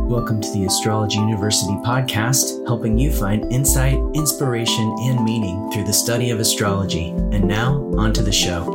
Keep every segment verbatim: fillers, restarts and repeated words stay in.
Welcome to the Astrology University podcast, helping you find insight, inspiration, and meaning through the study of astrology. And now, on to the show.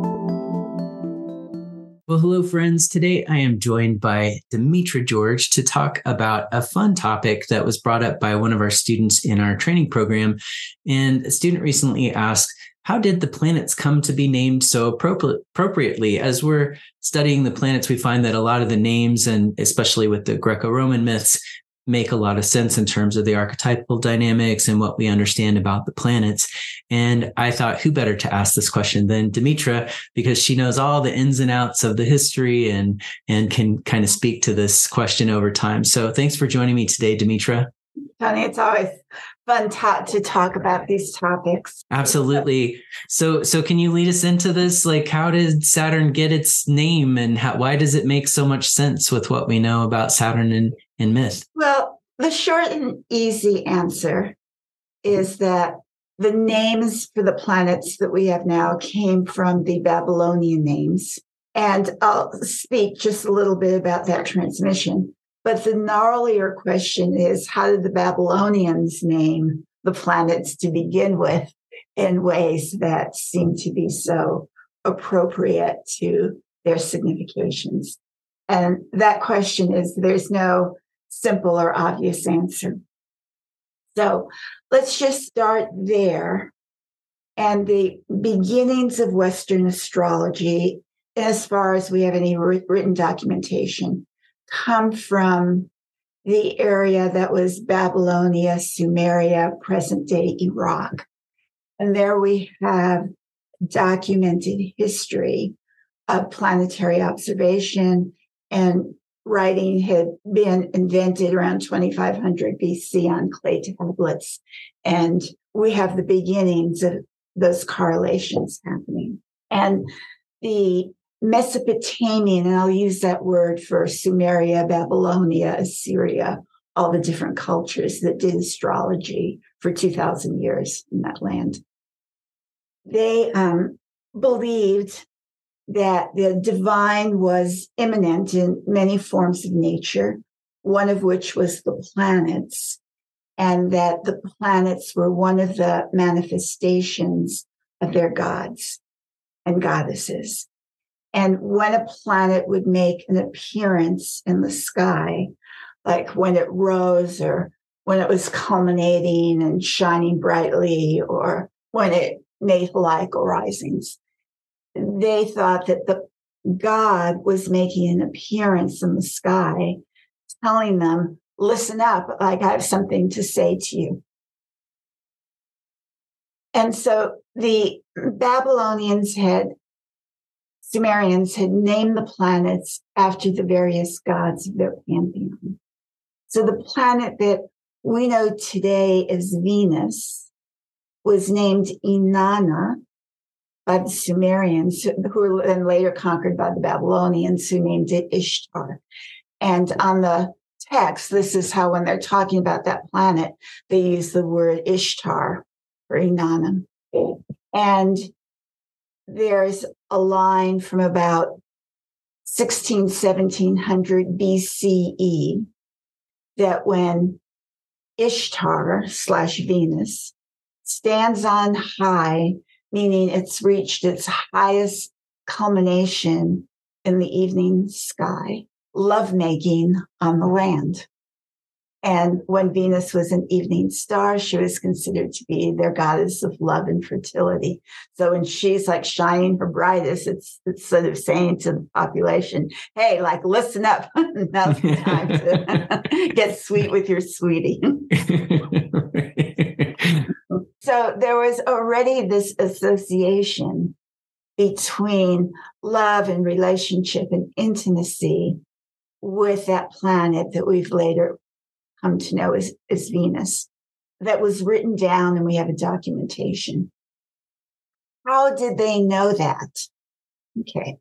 Well, hello, friends. Today I am joined by Demetra George to talk about a fun topic that was brought up by one of our students in our training program. And a student recently asked, how did the planets come to be named so appropri- appropriately? As we're studying the planets, we find that a lot of the names, and especially with the Greco-Roman myths, make a lot of sense in terms of the archetypal dynamics and what we understand about the planets. And I thought, who better to ask this question than Demetra, because she knows all the ins and outs of the history and, and can kind of speak to this question over time. So thanks for joining me today, Demetra. Tony, it's always fun to, to talk about these topics. Absolutely. So, so can you lead us into this? Like, how did Saturn get its name, and how, why does it make so much sense with what we know about Saturn in, in myth? Well, the short and easy answer is that the names for the planets that we have now came from the Babylonian names. And I'll speak just a little bit about that transmission. But the gnarlier question is, how did the Babylonians name the planets to begin with in ways that seem to be so appropriate to their significations? And that question is, there's no simple or obvious answer. So let's just start there. And the beginnings of Western astrology, as far as we have any written documentation, come from the area that was Babylonia, Sumeria, present-day Iraq. And there we have documented history of planetary observation, and writing had been invented around twenty-five hundred B C on clay tablets. And we have the beginnings of those correlations happening. And the Mesopotamian, and I'll use that word for Sumeria, Babylonia, Assyria, all the different cultures that did astrology for two thousand years in that land. They um, believed that the divine was immanent in many forms of nature, one of which was the planets, and that the planets were one of the manifestations of their gods and goddesses. And when a planet would make an appearance in the sky, like when it rose or when it was culminating and shining brightly, or when it made heliacal risings, they thought that the god was making an appearance in the sky, telling them, listen up, like I have something to say to you. And so the Babylonians had Sumerians had named the planets after the various gods of their pantheon. So the planet that we know today as Venus was named Inanna by the Sumerians, who were then later conquered by the Babylonians, who named it Ishtar. And on the text, this is how, when they're talking about that planet, they use the word Ishtar or Inanna. And there's a line from about sixteen, seventeen hundred B C E that when Ishtar slash Venus stands on high, meaning it's reached its highest culmination in the evening sky, lovemaking on the land. And when Venus was an evening star, she was considered to be their goddess of love and fertility. So when she's like shining her brightest, it's, it's sort of saying to the population, hey, like, listen up. Now's the time to get sweet with your sweetie. So there was already this association between love and relationship and intimacy with that planet that we've later come to know as, as Venus, that was written down, and we have a documentation. How did they know that? Okay.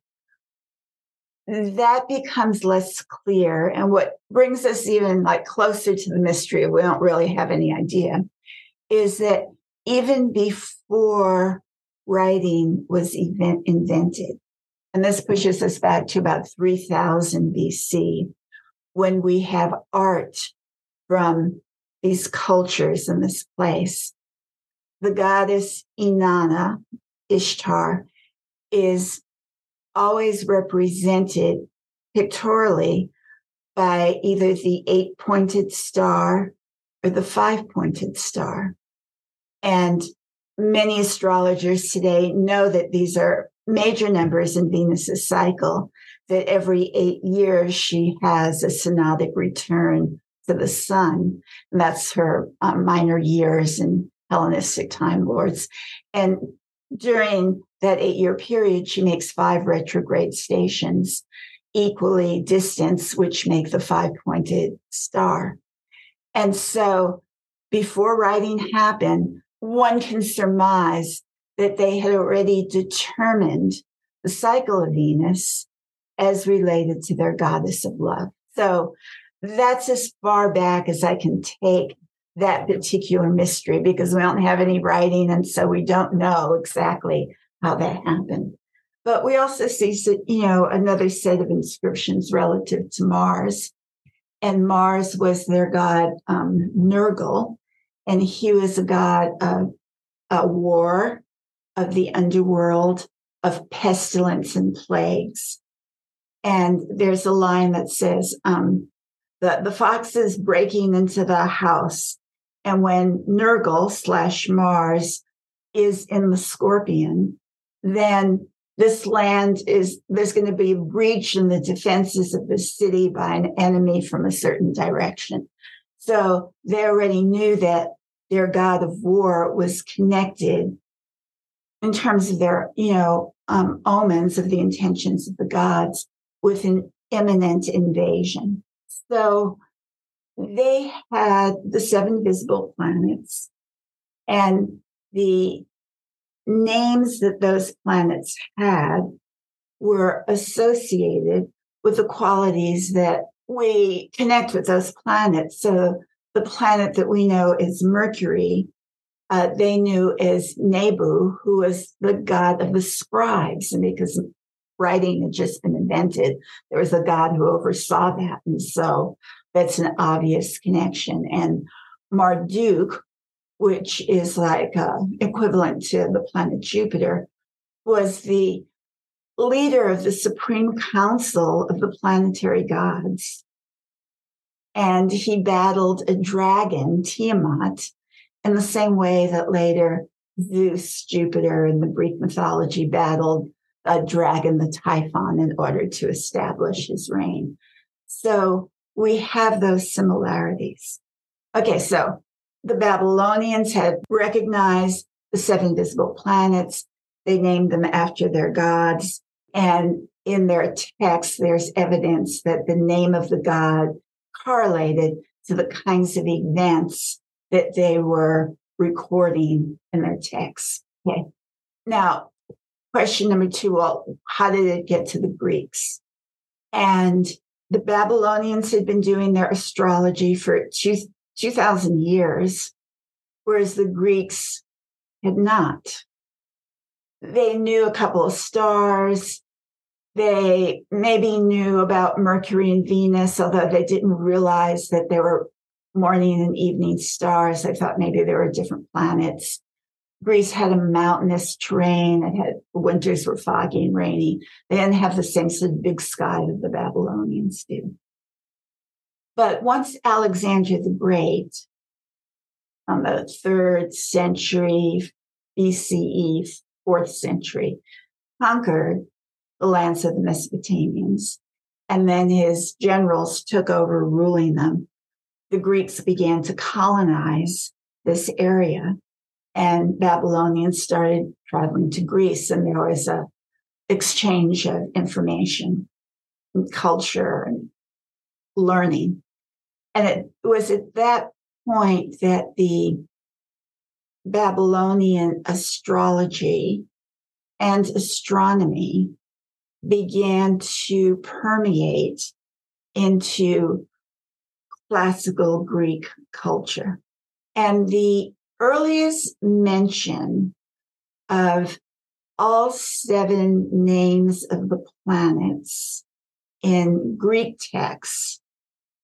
That becomes less clear. And what brings us even like closer to the mystery, we don't really have any idea, is that even before writing was event invented, and this pushes us back to about three thousand B C, when we have art from these cultures in this place. The goddess Inanna, Ishtar, is always represented pictorially by either the eight-pointed star or the five-pointed star. And many astrologers today know that these are major numbers in Venus's cycle, that every eight years she has a synodic return to the sun. And that's her uh, minor years in Hellenistic time lords. And during that eight-year period, she makes five retrograde stations, equally distanced, which make the five-pointed star. And so before writing happened, one can surmise that they had already determined the cycle of Venus as related to their goddess of love. So that's as far back as I can take that particular mystery, because we don't have any writing, and so we don't know exactly how that happened. But we also see, you know, another set of inscriptions relative to Mars. And Mars was their god, um, Nergal, and he was a god of uh, war, of the underworld, of pestilence and plagues. And there's a line that says, um, the, the fox is breaking into the house. And when Nergal slash Mars is in the scorpion, then this land is, there's going to be a breach in the defenses of the city by an enemy from a certain direction. So they already knew that their god of war was connected in terms of their, you know, um, omens of the intentions of the gods with an imminent invasion. So they had the seven visible planets, and the names that those planets had were associated with the qualities that we connect with those planets. So the planet that we know is Mercury, uh, they knew as Nebu, who was the god of the scribes. And because writing had just been invented, there was a god who oversaw that. And so that's an obvious connection. And Marduk, which is like uh, equivalent to the planet Jupiter, was the leader of the Supreme Council of the planetary gods. And he battled a dragon, Tiamat, in the same way that later Zeus, Jupiter, in the Greek mythology battled a dragon, the Typhon, in order to establish his reign. So we have those similarities. Okay, so the Babylonians had recognized the seven visible planets. They named them after their gods. And in their texts, there's evidence that the name of the god correlated to the kinds of events that they were recording in their texts. Okay. Now, question number two, well, how did it get to the Greeks? And the Babylonians had been doing their astrology for two, 2,000 years, whereas the Greeks had not. They knew a couple of stars. They maybe knew about Mercury and Venus, although they didn't realize that they were morning and evening stars. They thought maybe they were different planets. Greece had a mountainous terrain. It had winters were foggy and rainy. They didn't have the same sort of big sky that the Babylonians do. But once Alexander the Great, on the third century B C E, fourth century, conquered the lands of the Mesopotamians, and then his generals took over ruling them, the Greeks began to colonize this area, and Babylonians started traveling to Greece, and there was a exchange of information and culture and learning. And it was at that point that the Babylonian astrology and astronomy began to permeate into classical Greek culture. And the earliest mention of all seven names of the planets in Greek texts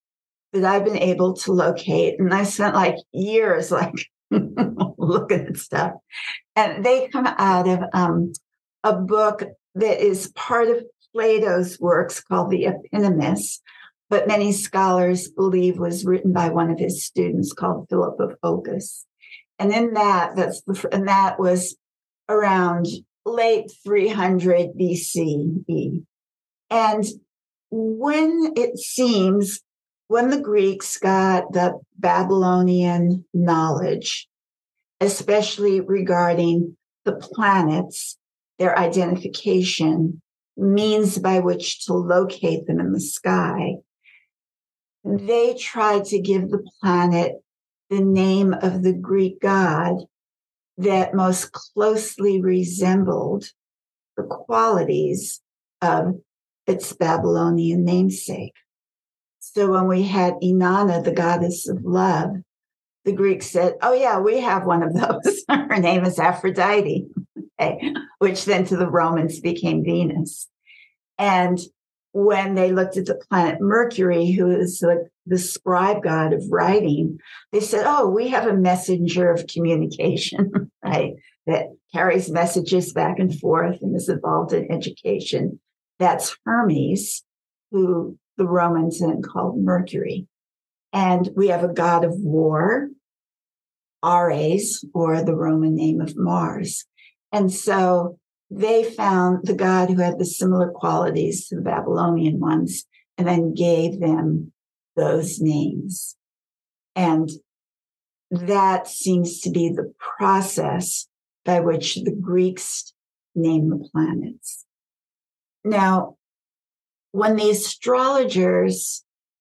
that I've been able to locate, and I spent like years like looking at stuff, and they come out of um, a book that is part of Plato's works called the Epinomis, but many scholars believe was written by one of his students called Philip of Opus. And in that, that's the, and that was around late three hundred B C E. And when it seems, when the Greeks got the Babylonian knowledge, especially regarding the planets, their identification, means by which to locate them in the sky, they tried to give the planet the name of the Greek god that most closely resembled the qualities of its Babylonian namesake. So when we had Inanna, the goddess of love, the Greeks said, oh yeah, we have one of those. Her name is Aphrodite, okay, which then to the Romans became Venus. And when they looked at the planet Mercury, who is the, the scribe god of writing, they said, oh, we have a messenger of communication, right, that carries messages back and forth and is involved in education. That's Hermes, who the Romans then called Mercury. And we have a god of war, Ares, or the Roman name of Mars. And so they found the god who had the similar qualities to the Babylonian ones and then gave them those names. And that seems to be the process by which the Greeks named the planets. Now, when the astrologers,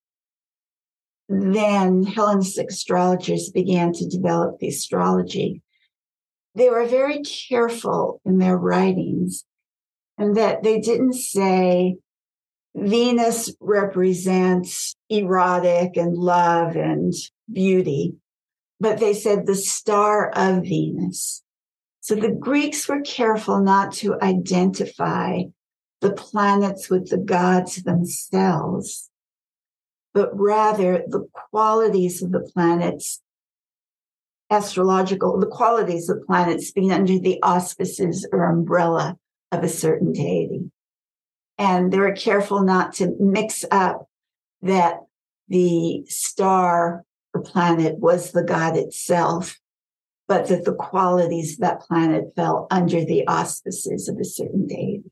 then Hellenistic astrologers, began to develop the astrology, they were very careful in their writings, and that they didn't say Venus represents erotic and love and beauty, but they said the star of Venus. So the Greeks were careful not to identify the planets with the gods themselves, but rather the qualities of the planets, astrological, the qualities of planets being under the auspices or umbrella of a certain deity. And they were careful not to mix up that the star or planet was the god itself, but that the qualities of that planet fell under the auspices of a certain deity.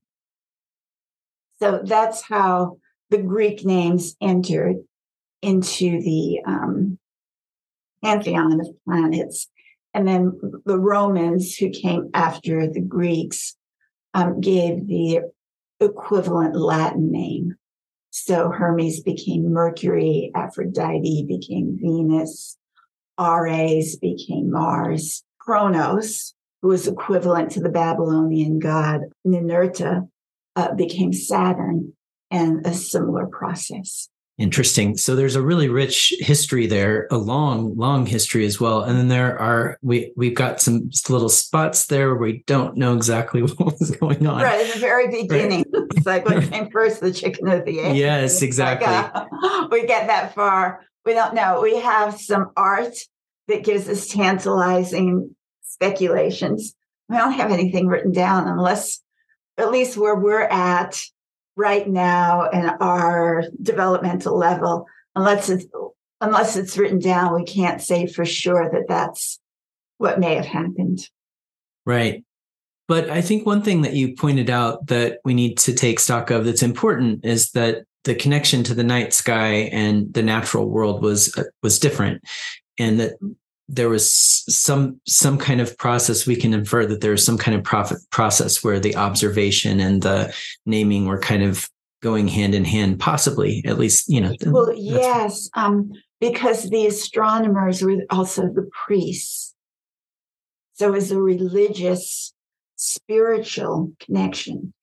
So that's how the Greek names entered into the um, pantheon of planets. And then the Romans, who came after the Greeks, um, gave the equivalent Latin name. So Hermes became Mercury, Aphrodite became Venus, Ares became Mars, Kronos, who was equivalent to the Babylonian god Ninurta, uh, became Saturn, and a similar process. Interesting. So there's a really rich history there, a long, long history as well. And then there are, we, we've got some little spots there where we don't know exactly what was going on. Right, at the very beginning. Right. It's like what came first, the chicken or the egg. Yes, exactly. Like, uh, we get that far. We don't know. We have some art that gives us tantalizing speculations. We don't have anything written down unless, at least where we're at right now in our developmental level, unless it's, unless it's written down, we can't say for sure that that's what may have happened. Right. But I think one thing that you pointed out that we need to take stock of that's important is that the connection to the night sky and the natural world was uh, was different, and that there was some some kind of process. We can infer that there was some kind of profit process where the observation and the naming were kind of going hand in hand, possibly, at least, you know. Well, yes, um, because the astronomers were also the priests. So it was a religious, spiritual connection.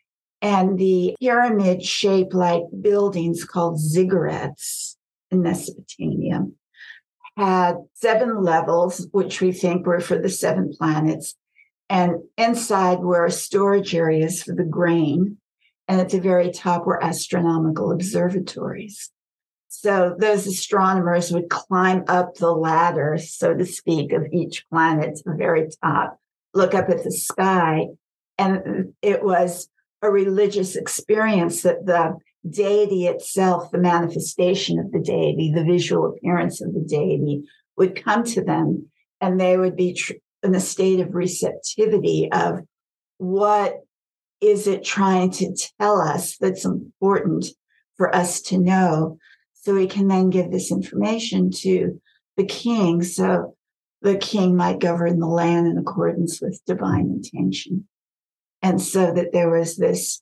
And the pyramid-shaped like buildings called ziggurats in Mesopotamia had seven levels, which we think were for the seven planets. And inside were storage areas for the grain. And at the very top were astronomical observatories. So those astronomers would climb up the ladder, so to speak, of each planet to the very top, look up at the sky. And it was a religious experience that the deity itself, the manifestation of the deity, the visual appearance of the deity would come to them, and they would be tr- in a state of receptivity of what is it trying to tell us that's important for us to know, so we can then give this information to the king, so the king might govern the land in accordance with divine intention. And so that there was this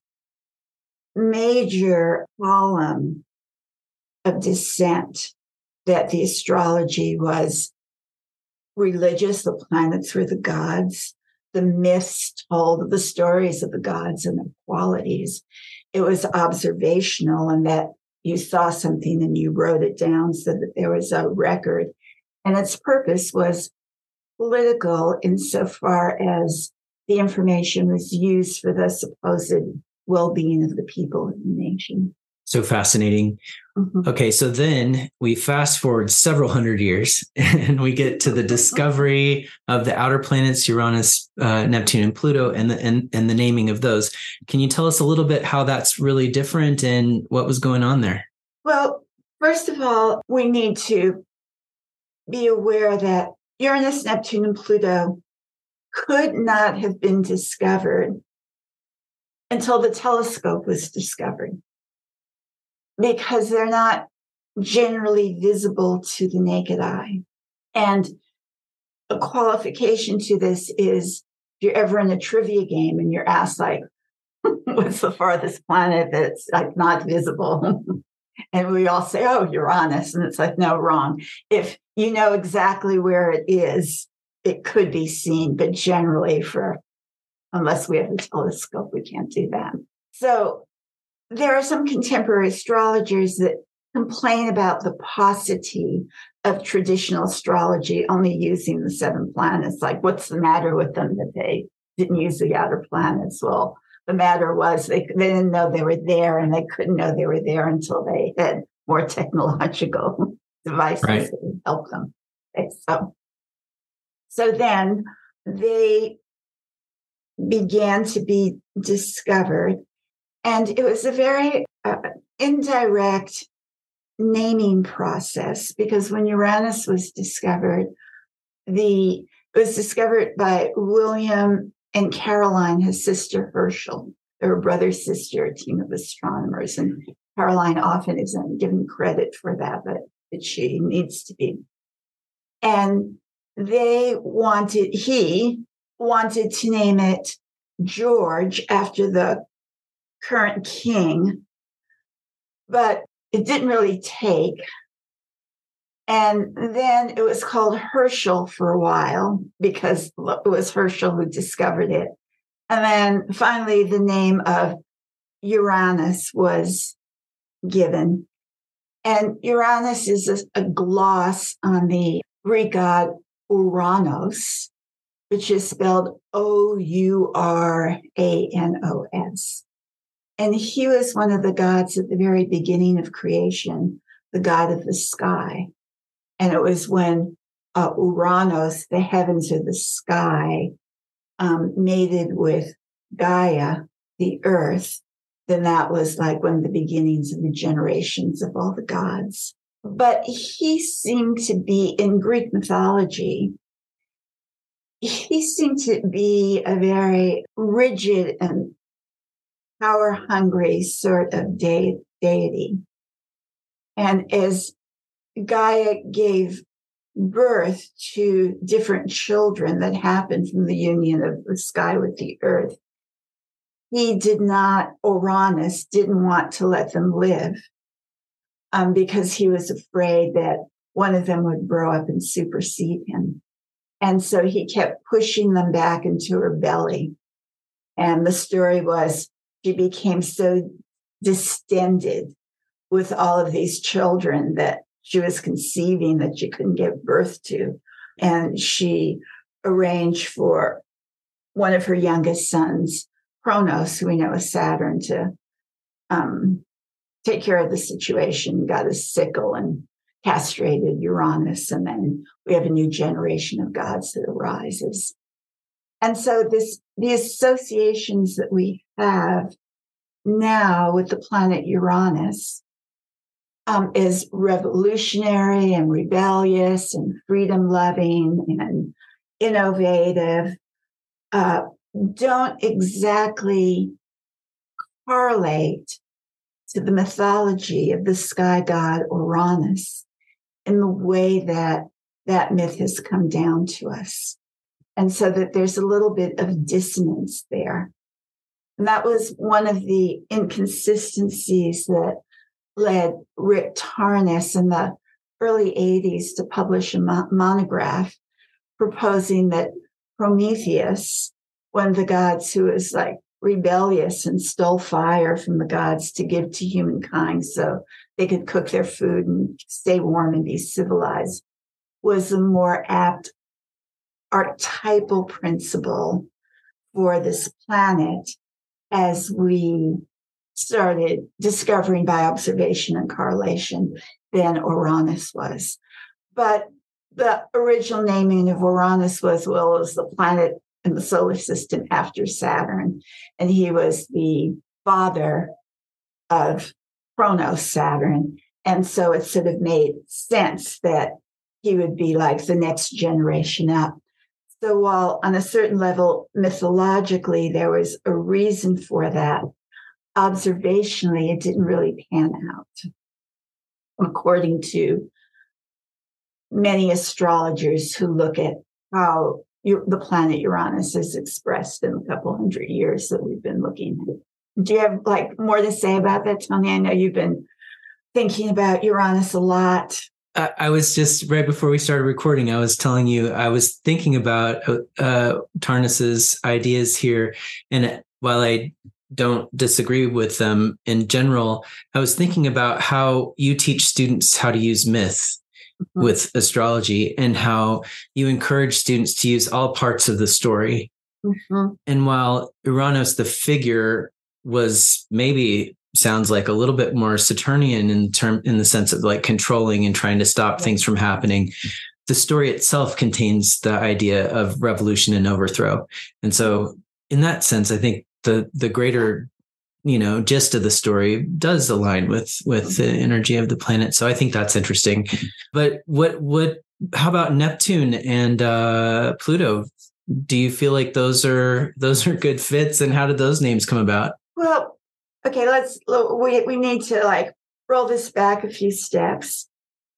major column of dissent that the astrology was religious, the planets were the gods, the myths told the stories of the gods and their qualities. It was observational, and that you saw something and you wrote it down so that there was a record. And its purpose was political insofar as the information was used for the supposed well-being of the people of the nation. So fascinating. Mm-hmm. Okay, so then we fast forward several hundred years and we get to the discovery of the outer planets, Uranus, uh, Neptune, and Pluto, and the, and, and the naming of those. Can you tell us a little bit how that's really different and what was going on there? Well, first of all, we need to be aware that Uranus, Neptune, and Pluto could not have been discovered until the telescope was discovered, because they're not generally visible to the naked eye. And a qualification to this is if you're ever in a trivia game and you're asked, like, what's the farthest planet that's like not visible? And we all say, oh, Uranus. And it's like, no, wrong. If you know exactly where it is, it could be seen, but generally for, unless we have a telescope, we can't do that. So there are some contemporary astrologers that complain about the paucity of traditional astrology only using the seven planets. Like, what's the matter with them that they didn't use the outer planets? Well, the matter was they, they didn't know they were there, and they couldn't know they were there until they had more technological devices right. that would help them. Okay, so, so then they began to be discovered. And it was a very uh, indirect naming process, because when Uranus was discovered, the it was discovered by William and Caroline, his sister Herschel. They were brother sister, a team of astronomers, and Caroline often isn't given credit for that, but, but she needs to be. And they wanted, he wanted to name it George after the current king, but it didn't really take. And then it was called Herschel for a while, because it was Herschel who discovered it. And then finally the name of Uranus was given. And Uranus is a, a gloss on the Greek god Uranos, which is spelled O U R A N O S. And he was one of the gods at the very beginning of creation, the god of the sky. And it was when uh, Uranos, the heavens or the sky, um, mated with Gaia, the earth, then that was like one of the beginnings of the generations of all the gods. But he seemed to be, in Greek mythology, he seemed to be a very rigid and power-hungry sort of de- deity. And as Gaia gave birth to different children that happened from the union of the sky with the earth, he did not, Uranus didn't want to let them live um, because he was afraid that one of them would grow up and supersede him. And so he kept pushing them back into her belly. And the story was she became so distended with all of these children that she was conceiving that she couldn't give birth to. And she arranged for one of her youngest sons, Kronos, who we know as Saturn, to um, take care of the situation, got a sickle and castrated Uranus. And then we have a new generation of gods that arises. And so this, the associations that we have now with the planet Uranus um, is revolutionary and rebellious and freedom loving and innovative, uh, don't exactly correlate to the mythology of the sky god Uranus in the way that that myth has come down to us. And so that there's a little bit of dissonance there. And that was one of the inconsistencies that led Rick Tarnas in the early eighties to publish a mo- monograph proposing that Prometheus, one of the gods who was like rebellious and stole fire from the gods to give to humankind so they could cook their food and stay warm and be civilized, was a more apt archetypal principle for this planet as we started discovering by observation and correlation than Uranus was. But the original naming of Uranus was, well, it was the planet in the solar system after Saturn, and he was the father of Kronos, Saturn. And so it sort of made sense that he would be like the next generation up. So while on a certain level, mythologically, there was a reason for that, observationally, it didn't really pan out, according to many astrologers who look at how you, the planet Uranus is expressed in a couple hundred years that we've been looking at. Do you have like more to say about that, Tony? I know you've been thinking about Uranus a lot. I was just right before we started recording, I was telling you, I was thinking about uh, Tarnas's ideas here. And while I don't disagree with them in general, I was thinking about how you teach students how to use myth mm-hmm. with astrology and how you encourage students to use all parts of the story. Mm-hmm. And while Uranus, the figure, was maybe sounds like a little bit more Saturnian in term in the sense of like controlling and trying to stop things from happening, the story itself contains the idea of revolution and overthrow. And so in that sense, I think the the greater, you know, gist of the story does align with with the energy of the planet. So I think that's interesting. But what what how about Neptune and uh, Pluto? Do you feel like those are those are good fits, and how did those names come about? Well, okay, let's, we, we need to like roll this back a few steps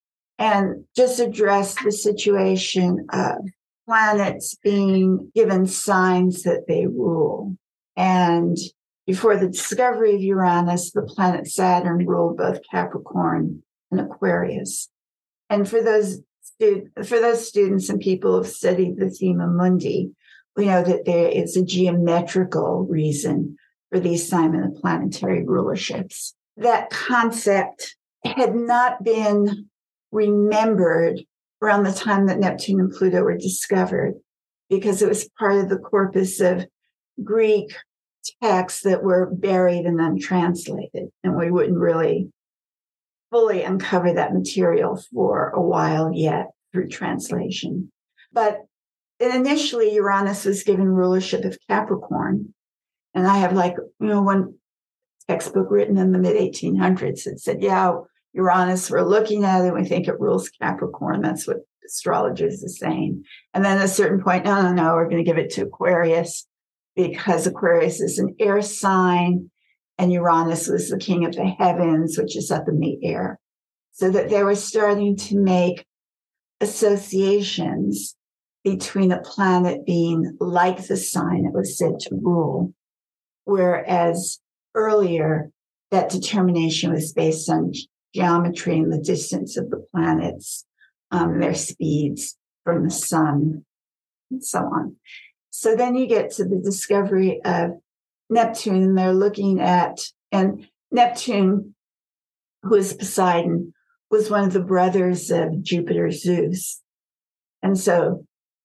and just address the situation of planets being given signs that they rule. And before the discovery of Uranus, the planet Saturn ruled both Capricorn and Aquarius. And for those, stu- for those students and people who have studied the thema mundi, we know that there is a geometrical reason for the assignment of planetary rulerships. That concept had not been remembered around the time that Neptune and Pluto were discovered, because it was part of the corpus of Greek texts that were buried and untranslated, and we wouldn't really fully uncover that material for a while yet through translation. But initially, Uranus was given rulership of Capricorn. And I have like, you know, one textbook written in the mid eighteen hundreds that said, yeah, Uranus, we're looking at it, we think it rules Capricorn. That's what astrologers are saying. And then at a certain point, no, no, no, we're going to give it to Aquarius because Aquarius is an air sign and Uranus was the king of the heavens, which is up in the air. So that they were starting to make associations between a planet being like the sign it was said to rule, whereas earlier that determination was based on geometry and the distance of the planets, um, their speeds from the sun, and so on. So then you get to the discovery of Neptune, and they're looking at, and Neptune, who is Poseidon, was one of the brothers of Jupiter, Zeus. And so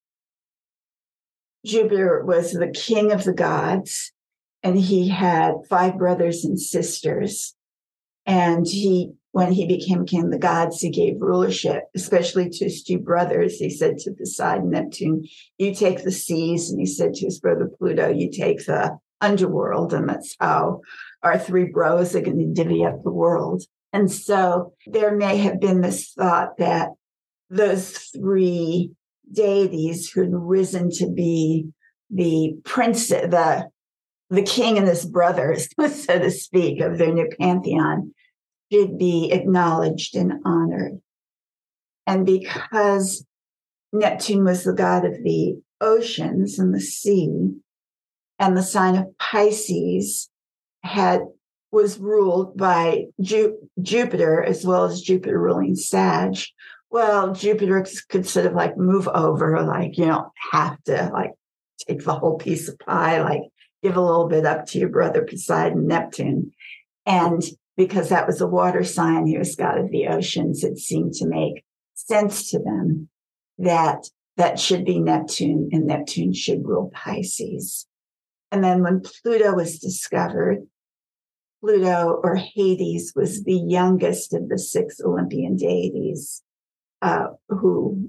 Jupiter was the king of the gods, and he had five brothers and sisters. And he, when he became king of the gods, he gave rulership, especially to his two brothers. He said to Poseidon, Neptune, you take the seas. And he said to his brother Pluto, you take the underworld. And that's how our three bros are going to divvy up the world. And so there may have been this thought that those three deities who had risen to be the prince, the, the king and his brothers, so to speak, of their new pantheon, should be acknowledged and honored. And because Neptune was the god of the oceans and the sea, and the sign of Pisces had was ruled by Ju- Jupiter, as well as Jupiter ruling Sag. Well, Jupiter could sort of like move over, like you don't have to like take the whole piece of pie, like give a little bit up to your brother Poseidon, Neptune. And because that was a water sign, he was god of the oceans, it seemed to make sense to them that that should be Neptune, and Neptune should rule Pisces. And then when Pluto was discovered, Pluto, or Hades, was the youngest of the six Olympian deities uh, who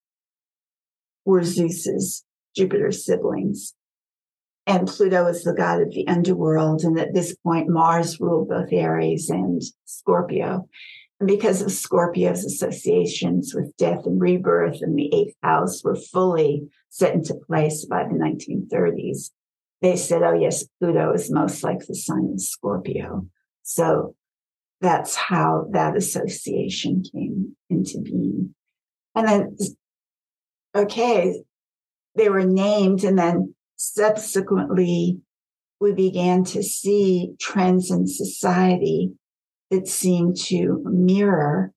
were Zeus's, Jupiter's siblings. And Pluto is the god of the underworld. And at this point, Mars ruled both Aries and Scorpio. And because of Scorpio's associations with death and rebirth and the eighth house were fully set into place by the nineteen thirties, they said, oh, yes, Pluto is most like the sign of Scorpio. So that's how that association came into being. And then, okay, they were named, and then subsequently, we began to see trends in society that seemed to mirror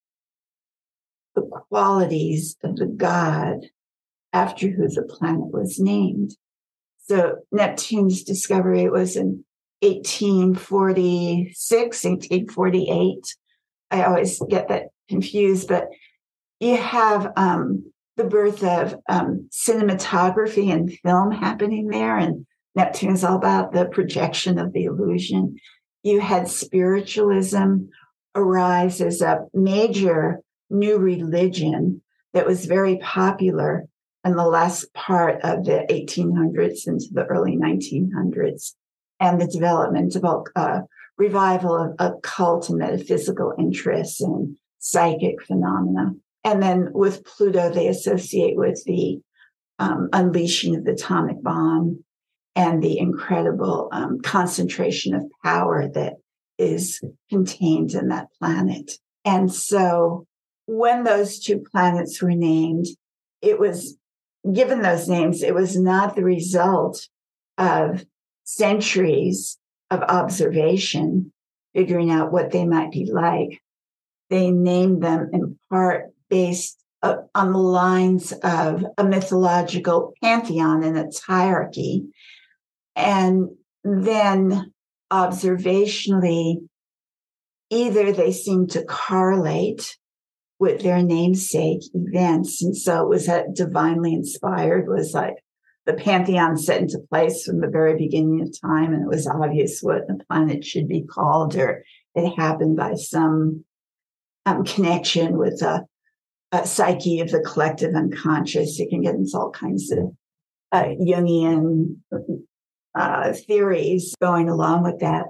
the qualities of the god after who the planet was named. So Neptune's discovery was in eighteen forty-six, eighteen forty-eight. I always get that confused, but you have um, the birth of um, cinematography and film happening there, and Neptune's all about the projection of the illusion. You had spiritualism arise as a major new religion that was very popular in the last part of the eighteen hundreds into the early nineteen hundreds, and the development of uh, revival of occult and metaphysical interests and psychic phenomena. And then with Pluto, they associate with the um, unleashing of the atomic bomb and the incredible um, concentration of power that is contained in that planet. And so when those two planets were named, it was given those names, it was not the result of centuries of observation, figuring out what they might be like. They named them in part based uh, on the lines of a mythological pantheon and its hierarchy. And then observationally, either they seemed to correlate with their namesake events. And so it was that divinely inspired, was like the pantheon set into place from the very beginning of time. And it was obvious what the planet should be called, or it happened by some um, connection with a, a psyche of the collective unconscious. You can get into all kinds of uh, Jungian uh, theories going along with that.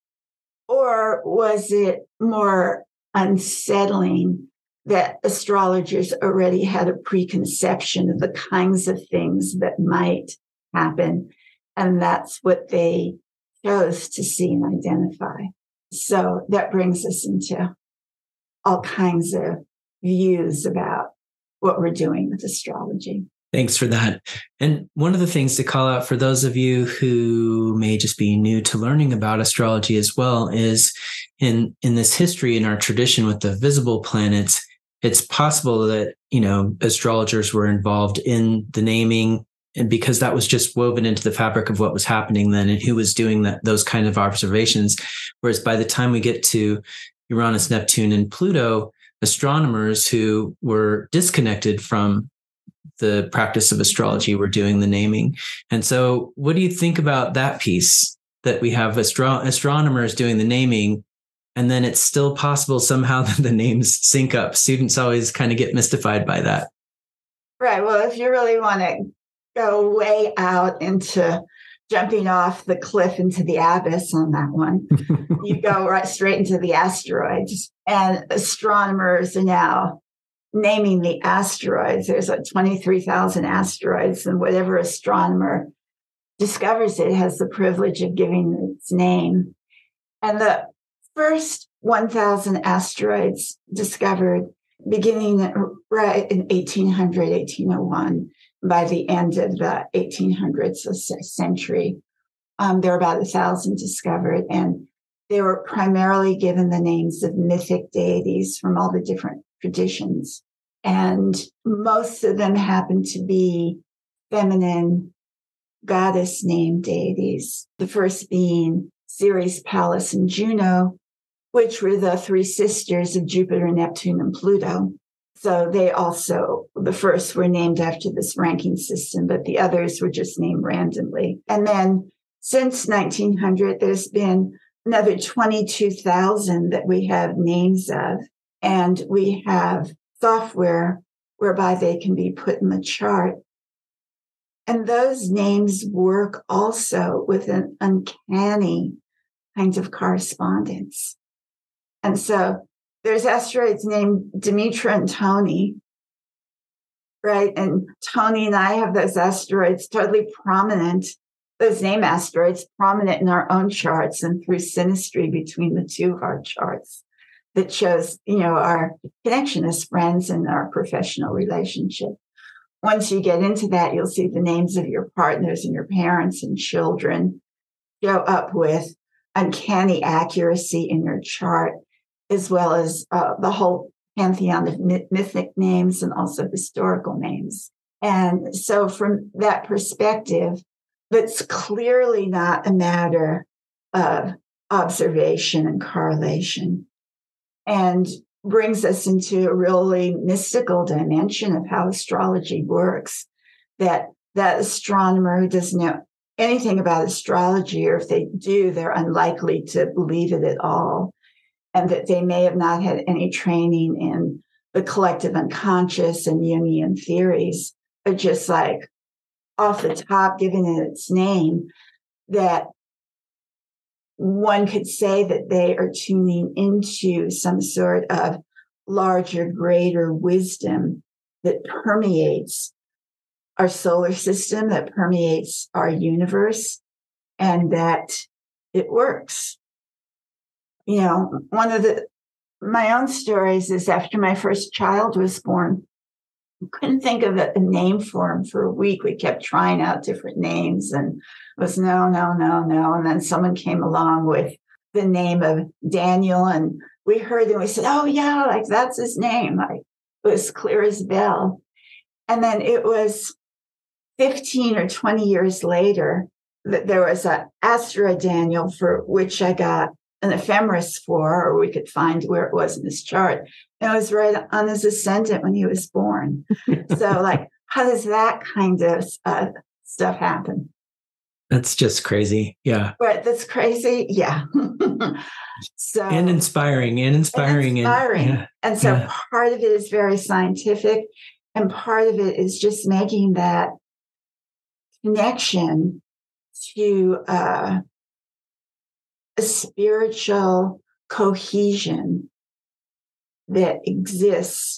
Or was it more unsettling that astrologers already had a preconception of the kinds of things that might happen, and that's what they chose to see and identify? So that brings us into all kinds of views about what we're doing with astrology. Thanks for that. And one of the things to call out for those of you who may just be new to learning about astrology as well is in, in this history, in our tradition with the visible planets, it's possible that, you know, astrologers were involved in the naming, and because that was just woven into the fabric of what was happening then and who was doing that, those kind of observations. Whereas by the time we get to Uranus, Neptune, and Pluto, astronomers who were disconnected from the practice of astrology were doing the naming. And so what do you think about that piece, that we have astro- astronomers doing the naming, And then it's still possible somehow that the names sync up. Students always kind of get mystified by that. Right. Well, if you really want to go way out into jumping off the cliff into the abyss on that one, you go right straight into the asteroids. And astronomers are now naming the asteroids. There's like twenty-three thousand asteroids, and whatever astronomer discovers it has the privilege of giving its name. And the first one thousand asteroids discovered beginning right in eighteen hundred, eighteen oh one, by the end of the eighteen hundreds century, um, there were about a thousand discovered, and they were primarily given the names of mythic deities from all the different traditions. And most of them happened to be feminine goddess named deities. The first being Ceres, Pallas, and Juno, which were the three sisters of Jupiter, Neptune, and Pluto. So they also, the first were named after this ranking system, but the others were just named randomly. And then since nineteen hundred, there's been another twenty-two thousand that we have names of. And we have software whereby they can be put in the chart. And those names work also with an uncanny kind of correspondence. And so there's asteroids named Demetra and Tony, right? And Tony and I have those asteroids totally prominent, those name asteroids prominent in our own charts and through synastry between the two of our charts that shows, you know, our connection as friends and our professional relationship. Once you get into that, you'll see the names of your partners and your parents and children show up with uncanny accuracy in your chart, as well as uh, the whole pantheon of myth- mythic names and also historical names. And so from that perspective, that's clearly not a matter of observation and correlation, and brings us into a really mystical dimension of how astrology works, that that astronomer who doesn't know anything about astrology, or if they do, they're unlikely to believe it at all, and that they may have not had any training in the collective unconscious and Jungian theories, are just like off the top, giving it its name, that one could say that they are tuning into some sort of larger, greater wisdom that permeates our solar system, that permeates our universe, and that it works. You know, one of the my own stories is after my first child was born, I couldn't think of a, a name for him for a week. We kept trying out different names, and it was no, no, no, no. And then someone came along with the name of Daniel, and we heard and we said, oh, yeah, like that's his name. Like it was clear as bell. And then it was fifteen or twenty years later that there was an asteroid Daniel for which I got an ephemeris for, or we could find where it was in his chart. And it was right on his ascendant when he was born. So like, how does that kind of uh, stuff happen? That's just crazy. Yeah. Right. That's crazy. Yeah. So and inspiring and inspiring. And, inspiring. and, yeah. and so yeah. part of it is very scientific, and part of it is just making that connection to uh, a spiritual cohesion that exists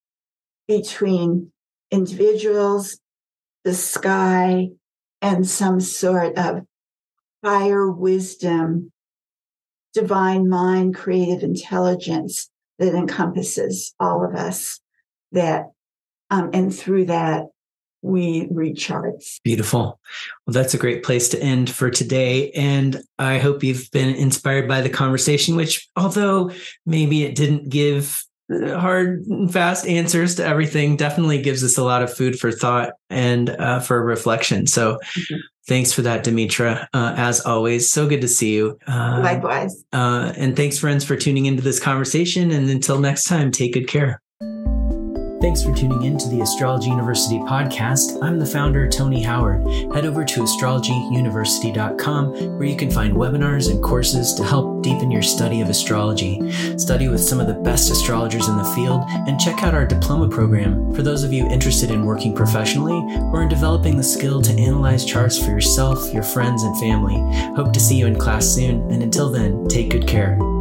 between individuals, the sky, and some sort of higher wisdom, divine mind, creative intelligence that encompasses all of us. That um, and through that, we read charts. Beautiful. Well, that's a great place to end for today. And I hope you've been inspired by the conversation, which, although maybe it didn't give hard and fast answers to everything, definitely gives us a lot of food for thought and uh, for reflection. So mm-hmm. Thanks for that, Demetra. Uh, as always, so good to see you. Uh, Likewise. Uh, and thanks, friends, for tuning into this conversation. And until next time, take good care. Thanks for tuning in to the Astrology University podcast. I'm the founder, Tony Howard. Head over to astrology university dot com where you can find webinars and courses to help deepen your study of astrology. Study with some of the best astrologers in the field and check out our diploma program for those of you interested in working professionally or in developing the skill to analyze charts for yourself, your friends, and family. Hope to see you in class soon, and until then, take good care.